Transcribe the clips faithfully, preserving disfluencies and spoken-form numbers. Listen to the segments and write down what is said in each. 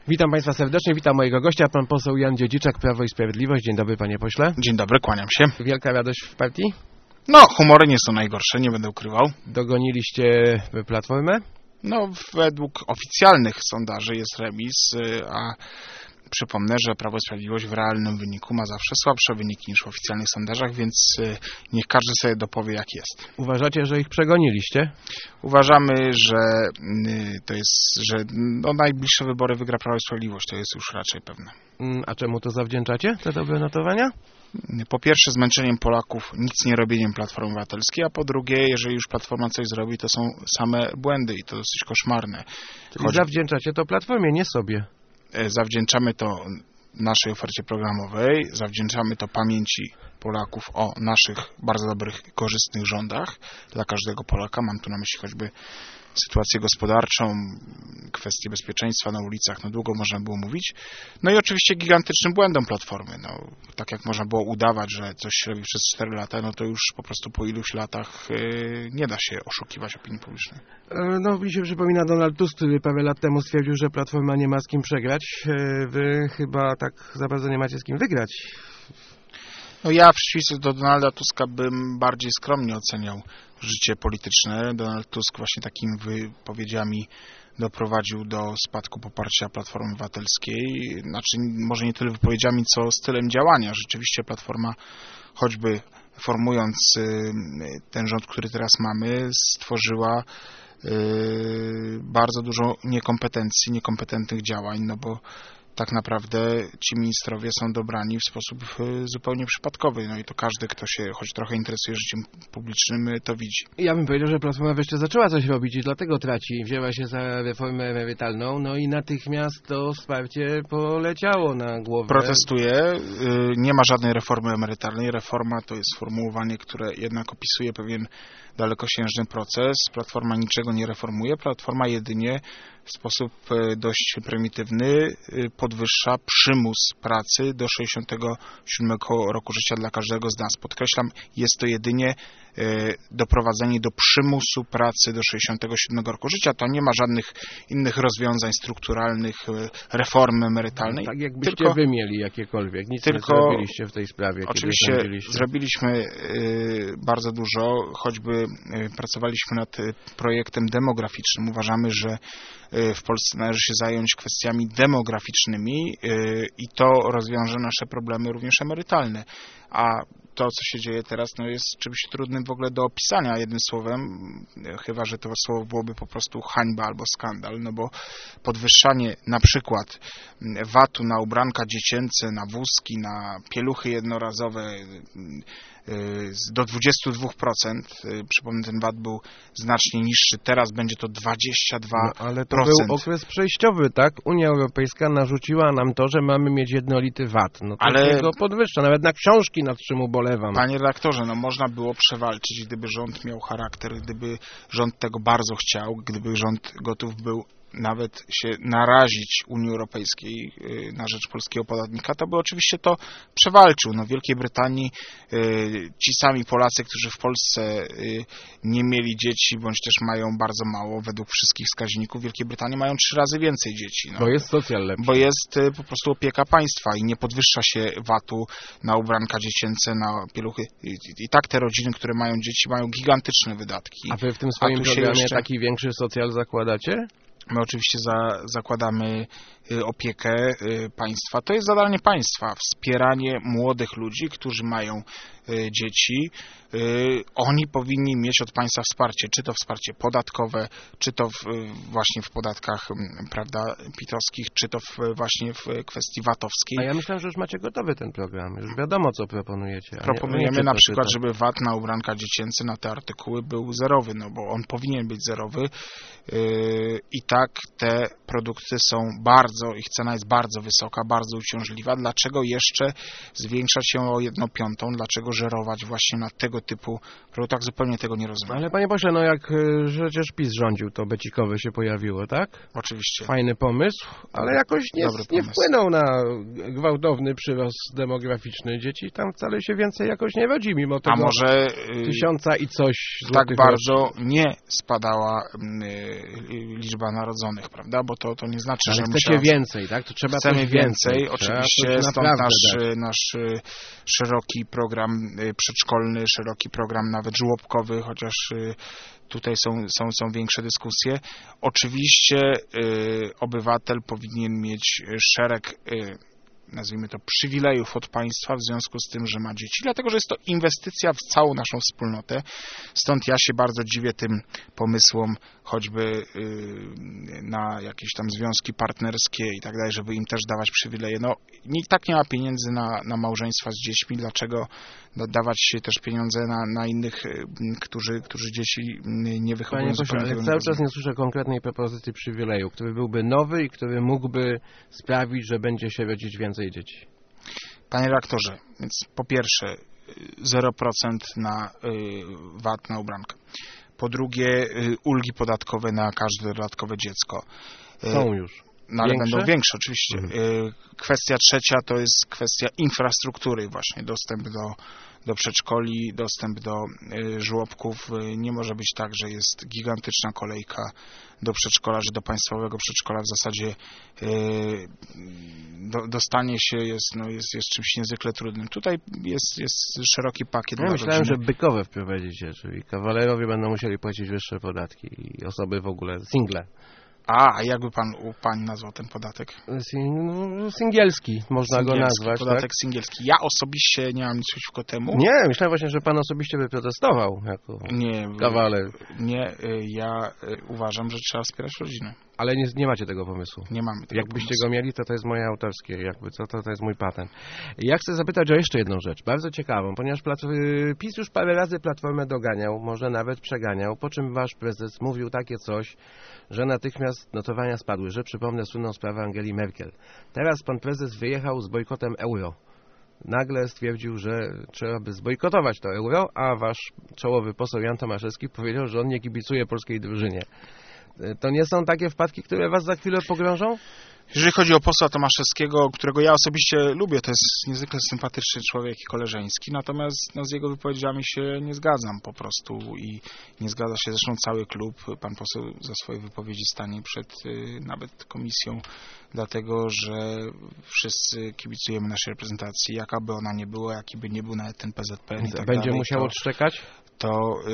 Witam Państwa serdecznie, witam mojego gościa, pan poseł Jan Dziedziczak, Prawo i Sprawiedliwość. Dzień dobry, panie pośle. Dzień dobry, kłaniam się. Wielka radość w partii? No, humory nie są najgorsze, nie będę ukrywał. Dogoniliście Platformę? No, według oficjalnych sondaży jest remis, a przypomnę, że Prawo i Sprawiedliwość w realnym wyniku ma zawsze słabsze wyniki niż w oficjalnych sondażach, więc niech każdy sobie dopowie, jak jest. Uważacie, że ich przegoniliście? Uważamy, że to jest, że no, najbliższe wybory wygra Prawo i Sprawiedliwość, to jest już raczej pewne. A czemu to zawdzięczacie, te dobre notowania? Po pierwsze, zmęczeniem Polaków, nic nie robieniem Platformy Obywatelskiej, a po drugie, jeżeli już Platforma coś zrobi, to są same błędy i to dosyć koszmarne. Czyli Choć... zawdzięczacie to Platformie, nie sobie. Zawdzięczamy to naszej ofercie programowej, zawdzięczamy to pamięci Polaków o naszych bardzo dobrych, korzystnych rządach dla każdego Polaka. Mam tu na myśli choćby sytuację gospodarczą, kwestie bezpieczeństwa na ulicach, no długo można było mówić. No i oczywiście gigantycznym błędem Platformy. No, tak jak można było udawać, że coś się robi przez cztery lata, no to już po prostu po iluś latach yy, nie da się oszukiwać opinii publicznej. No mi się przypomina Donald Tusk, który parę lat temu stwierdził, że Platforma nie ma z kim przegrać. Wy chyba tak za bardzo nie macie z kim wygrać. No ja w przeciwieństwie do Donalda Tuska bym bardziej skromnie oceniał życie polityczne. Donald Tusk właśnie takimi wypowiedziami doprowadził do spadku poparcia Platformy Obywatelskiej. Znaczy może nie tyle wypowiedziami, co stylem działania. Rzeczywiście Platforma, choćby formując ten rząd, który teraz mamy, stworzyła bardzo dużo niekompetencji, niekompetentnych działań, no bo tak naprawdę ci ministrowie są dobrani w sposób zupełnie przypadkowy. No i to każdy, kto się choć trochę interesuje życiem publicznym, to widzi. Ja bym powiedział, że Platforma wreszcie zaczęła coś robić i dlatego traci. Wzięła się za reformę emerytalną, no i natychmiast to wsparcie poleciało na głowę. Protestuję. Nie ma żadnej reformy emerytalnej. Reforma to jest sformułowanie, które jednak opisuje pewien dalekosiężny proces. Platforma niczego nie reformuje. Platforma jedynie w sposób dość prymitywny podwyższa przymus pracy do sześćdziesiątego siódmego roku życia dla każdego z nas. Podkreślam, jest to jedynie doprowadzenie do przymusu pracy do sześćdziesiątego siódmego roku życia. To nie ma żadnych innych rozwiązań strukturalnych, reformy emerytalnej. Tak jakbyście tylko, wy mieli jakiekolwiek. Nic tylko, nie zrobiliście w tej sprawie. Oczywiście zrobiliśmy bardzo dużo, choćby pracowaliśmy nad projektem demograficznym. Uważamy, że w Polsce należy się zająć kwestiami demograficznymi i to rozwiąże nasze problemy również emerytalne. A to, co się dzieje teraz, no jest czymś trudnym w ogóle do opisania jednym słowem, chyba że to słowo byłoby po prostu hańba albo skandal, no bo podwyższanie na przykład vatu na ubranka dziecięce, na wózki, na pieluchy jednorazowe do dwudziestu dwóch procent, przypomnę, ten vat był znacznie niższy, teraz będzie to dwadzieścia dwa procent. No, ale to był okres przejściowy, tak? Unia Europejska narzuciła nam to, że mamy mieć jednolity vat. No to ale się go podwyższa, nawet na książki, nad czym ubolewam. Panie redaktorze, no można było przewalczyć, gdyby rząd miał charakter, gdyby rząd tego bardzo chciał, gdyby rząd gotów był nawet się narazić Unii Europejskiej na rzecz polskiego podatnika, to by oczywiście to przewalczył. No w Wielkiej Brytanii ci sami Polacy, którzy w Polsce nie mieli dzieci, bądź też mają bardzo mało, według wszystkich wskaźników, w Wielkiej Brytanii mają trzy razy więcej dzieci. No, bo jest socjal lepszy. Bo jest po prostu opieka państwa i nie podwyższa się vatu na ubranka dziecięce, na pieluchy. I, i tak te rodziny, które mają dzieci, mają gigantyczne wydatki. A wy w tym swoim programie jeszcze... taki większy socjal zakładacie? My oczywiście za, zakładamy y, opiekę y, państwa. To jest zadanie państwa, wspieranie młodych ludzi, którzy mają y, dzieci. Y, oni powinni mieć od państwa wsparcie, czy to wsparcie podatkowe, czy to w, y, właśnie w podatkach y, prawda, pitowskich, czy to w, właśnie w kwestii vatowskiej. A ja myślałem, że już macie gotowy ten program, już wiadomo, co proponujecie. Proponujemy na przykład, żeby vat na ubranka dziecięce, na te artykuły był zerowy, no bo on powinien być zerowy y, i tak tak te produkty są bardzo, ich cena jest bardzo wysoka, bardzo uciążliwa. Dlaczego jeszcze zwiększać się o jedną piątą? Dlaczego żerować właśnie na tego typu produktach? Zupełnie tego nie rozumiem. Ale panie pośle, no jak przecież PiS rządził, to becikowe się pojawiło, tak? Oczywiście. Fajny pomysł, ale jakoś nie, nie wpłynął na gwałtowny przyrost demograficzny. Dzieci tam wcale się więcej jakoś nie rodzi, mimo tego A może tysiąca i coś tak bardzo rocznie nie spadała liczba narodzin Narodzonych, prawda? Bo to, to nie znaczy, Ale że chcecie musiała... więcej, tak? To trzeba Chcemy coś więcej, więcej. oczywiście, Trzeba stąd nasz, dać. nasz y, szeroki program y, przedszkolny, szeroki program nawet żłobkowy, chociaż y, tutaj są, są, są większe dyskusje. Oczywiście y, obywatel powinien mieć szereg y, nazwijmy to, przywilejów od państwa w związku z tym, że ma dzieci, dlatego że jest to inwestycja w całą naszą wspólnotę. Stąd ja się bardzo dziwię tym pomysłom, choćby yy, na jakieś tam związki partnerskie i tak dalej, żeby im też dawać przywileje. No, nikt tak nie ma pieniędzy na, na małżeństwa z dziećmi, dlaczego dawać się też pieniądze na, na innych, yy, którzy, którzy dzieci nie wychowują. Panie pośle, ale cały czas nie słyszę konkretnej propozycji przywileju, który byłby nowy i który mógłby sprawić, że będzie się rodzić więcej dzieci. Panie redaktorze, więc po pierwsze zero procent na V A T na ubrankę. Po drugie ulgi podatkowe na każde dodatkowe dziecko. Są już. No ale Większe? będą większe oczywiście. Mhm. Kwestia trzecia to jest kwestia infrastruktury właśnie, dostęp do, do przedszkoli, dostęp do y, żłobków. Nie może być tak, że jest gigantyczna kolejka do przedszkola, że do państwowego przedszkola w zasadzie y, do, dostanie się jest, no, jest, jest czymś niezwykle trudnym. Tutaj jest, jest szeroki pakiet. Ja dla myślałem, rodziny. że bykowe wprowadzicie, czyli kawalerowie będą musieli płacić wyższe podatki i osoby w ogóle single. A, a jakby pan u pań nazwał ten podatek? Sing, no, singielski, można Singielski, go nazwać. podatek Tak? singielski. Ja osobiście nie mam nic przeciwko temu. Nie, myślałem właśnie, że pan osobiście by protestował jako Nie, kawaler. nie, ja uważam, że trzeba wspierać rodzinę. Ale nie, nie macie tego pomysłu. Nie mamy tego Jakbyście pomysłu. go mieli, to to jest moje autorskie, jakby co, to, to jest mój patent. Ja chcę zapytać o jeszcze jedną rzecz, bardzo ciekawą, ponieważ Plat- PiS już parę razy Platformę doganiał, może nawet przeganiał, po czym wasz prezes mówił takie coś, że natychmiast notowania spadły, że przypomnę słynną sprawę Angeli Merkel. Teraz pan prezes wyjechał z bojkotem euro. Nagle stwierdził, że trzeba by zbojkotować to euro, a wasz czołowy poseł Jan Tomaszewski powiedział, że on nie kibicuje polskiej drużynie. To nie są takie wpadki, które was za chwilę pogrążą? Jeżeli chodzi o posła Tomaszewskiego, którego ja osobiście lubię, to jest niezwykle sympatyczny człowiek i koleżeński, natomiast no, z jego wypowiedziami się nie zgadzam po prostu i nie zgadza się zresztą cały klub. Pan poseł za swoje wypowiedzi stanie przed y, nawet komisją, dlatego że wszyscy kibicujemy naszej reprezentacji, jaka by ona nie była, jaki by nie był nawet ten P Z P N i tak Będzie dalej, musiał to... odszczekać? to yy,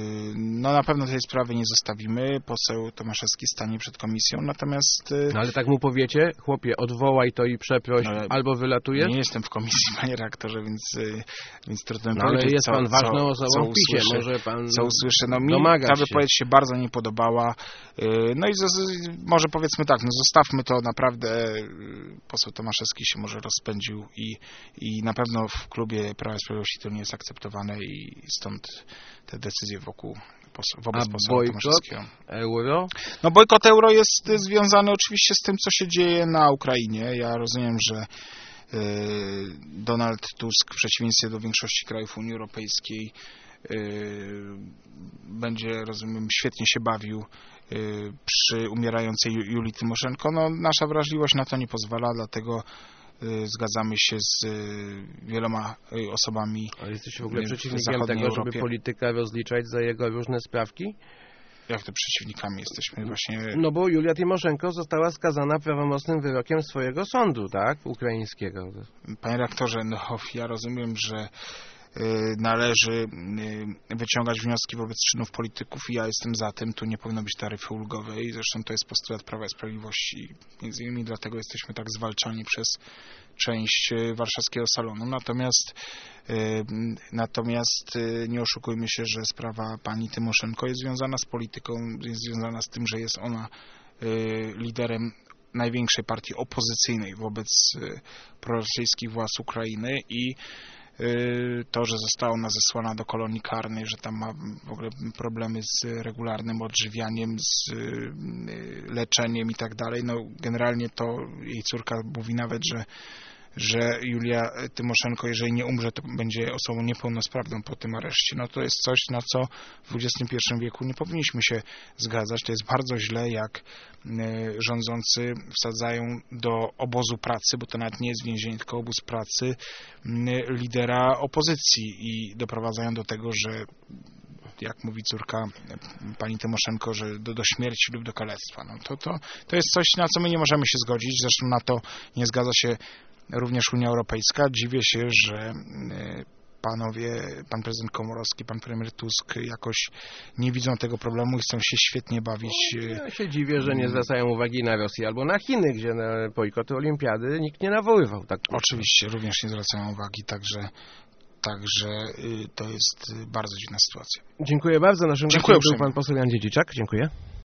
no na pewno tej sprawy nie zostawimy. Poseł Tomaszewski stanie przed komisją, natomiast... Yy, no ale tak mu powiecie, chłopie, odwołaj to i przeproś, no, albo wylatujesz? Nie jestem w komisji, panie rektorze, więc, yy, więc trudno mi no, powiedzieć, ale jest co, pan ważną co, osobą co w PiSie, usłyszę, może pan co usłyszę. No mi ta wypowiedź się. się bardzo nie podobała. Yy, no i z, z, może powiedzmy tak, no zostawmy to naprawdę, yy, poseł Tomaszewski się może rozpędził i, i na pewno w klubie Prawa i Sprawiedliwości to nie jest akceptowane i stąd te decyzje wokół wobec posła Tomaszewskiego. Euro? No bojkot euro jest związany oczywiście z tym, co się dzieje na Ukrainie. Ja rozumiem, że y, Donald Tusk w przeciwieństwie do większości krajów Unii Europejskiej y, będzie, rozumiem, świetnie się bawił y, przy umierającej Julii Tymoszenko. No, nasza wrażliwość na to nie pozwala, dlatego zgadzamy się z wieloma osobami. Ale jesteście w ogóle przeciwnikiem tego, Europie. żeby polityka rozliczać za jego różne sprawki? Jak to przeciwnikami jesteśmy właśnie? No bo Julia Tymoszenko została skazana prawomocnym wyrokiem swojego sądu, tak? Ukraińskiego. Panie rektorze, no ja rozumiem, że należy wyciągać wnioski wobec czynów polityków i ja jestem za tym, tu nie powinno być taryfy ulgowej, zresztą to jest postulat Prawa i Sprawiedliwości, między innymi dlatego jesteśmy tak zwalczani przez część warszawskiego salonu, natomiast natomiast nie oszukujmy się, że sprawa pani Tymoszenko jest związana z polityką, jest związana z tym, że jest ona liderem największej partii opozycyjnej wobec prorosyjskich władz Ukrainy i to, że została ona zesłana do kolonii karnej, że tam ma w ogóle problemy z regularnym odżywianiem, z leczeniem i tak dalej. No generalnie to jej córka mówi nawet, że że Julia Tymoszenko, jeżeli nie umrze, to będzie osobą niepełnosprawną po tym areszcie. No to jest coś, na co w dwudziestym pierwszym wieku nie powinniśmy się zgadzać. To jest bardzo źle, jak rządzący wsadzają do obozu pracy, bo to nawet nie jest więzienie, tylko obóz pracy, lidera opozycji i doprowadzają do tego, że jak mówi córka pani Tymoszenko, że do, do śmierci lub do kalectwa. No to, to, to jest coś, na co my nie możemy się zgodzić. Zresztą na to nie zgadza się również Unia Europejska. Dziwię się, że panowie, pan prezydent Komorowski, pan premier Tusk jakoś nie widzą tego problemu i chcą się świetnie bawić. Ja się dziwię, że nie zwracają uwagi na Rosję albo na Chiny, gdzie na bojkoty olimpiady nikt nie nawoływał. Tak. Oczywiście, również nie zwracają uwagi, także Także to jest bardzo dziwna sytuacja. Dziękuję bardzo. Naszym gościem był pan poseł Jan Dziedziczak. Dziękuję.